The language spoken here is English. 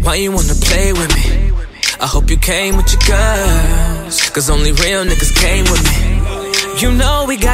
Why you wanna play with me? I hope you came with your girls, cause only real niggas came with me. You know we got